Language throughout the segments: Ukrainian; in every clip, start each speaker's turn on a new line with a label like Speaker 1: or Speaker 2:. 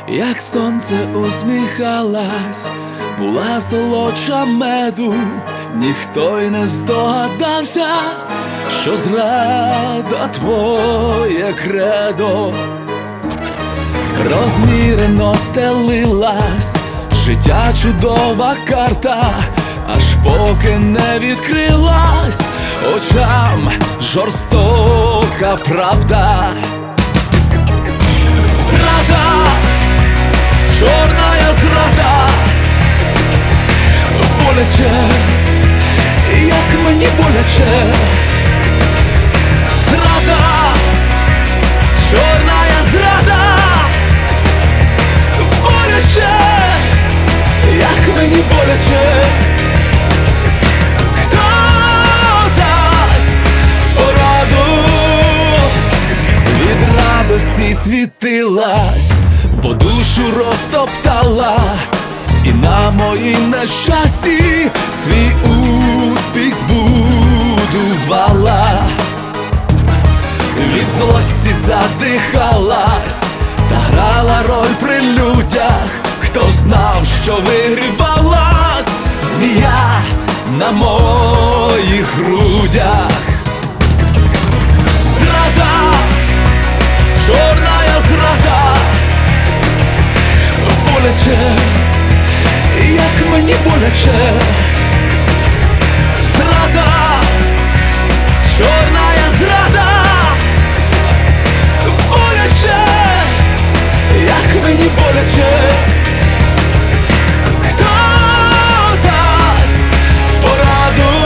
Speaker 1: як сонце усміхалась, була солодша меду, ніхто й не здогадався, що зрада твоє кредо. Розмірено стелилась життя чудова карта, аж поки не відкрилась очам жорстока правда. Зрада, чорна зрада, боляче, як мені боляче. Зрада, чорна зрада, боляче, як мені боляче. Хто дасть пораду? Від радості світилась, бо душу розтоптала, і на моїй нещасті свій успіх збудувала. Від злості задихалась та грала роль при людях. Хто знав, що вигрівалась змія на моїх грудях. Зрада, чорна зрада, боляче, як мені боляче. Зрада, чорна зрада, боляче, як мені боляче. Хто дасть пораду?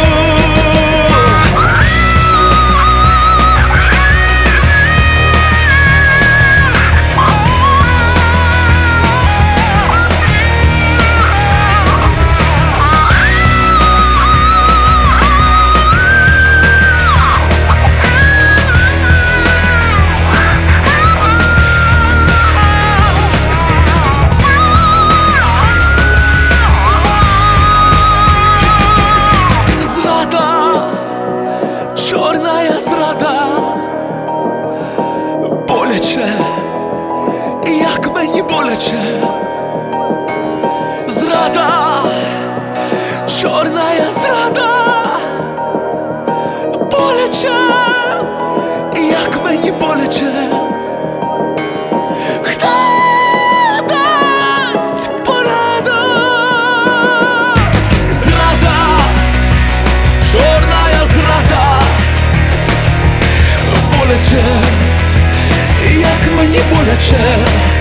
Speaker 1: Чорна зрада, боляче, як мені боляче. Зрада, чорна зрада, боляче, як мені боляче. Хто дасть пораду? Зрада, чорна зрада, боляче, як мені боляче.